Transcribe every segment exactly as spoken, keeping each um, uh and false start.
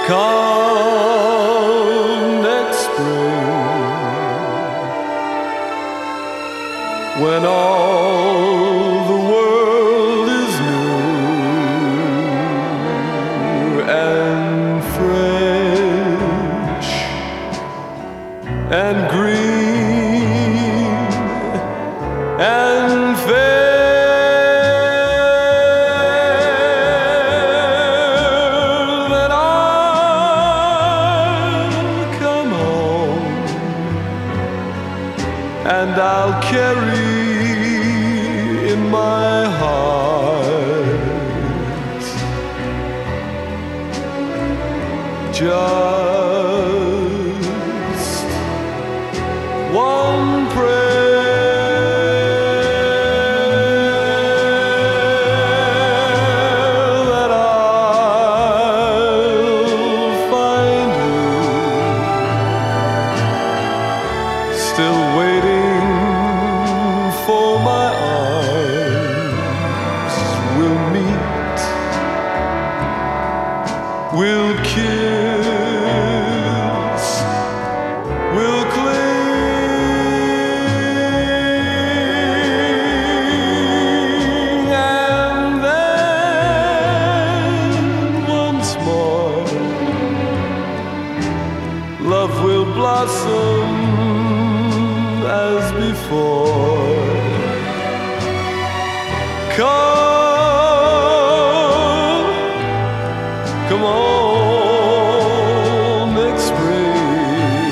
Come next spring, when all the world is new and fresh and green and fair. And I'll carry in my heart just one prayer, that I'll find you still waiting for my arms. We'll meet, we'll kiss, we'll cling, and then once more love will blossom as before. Come, come on next spring.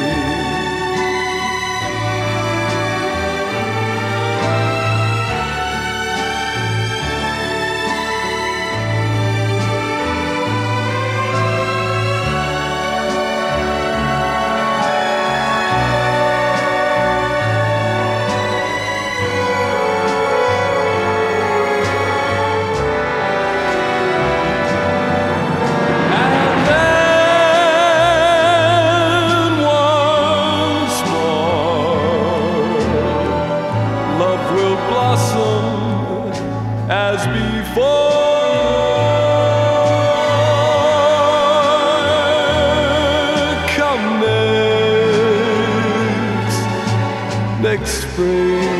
As before, come next, next spring.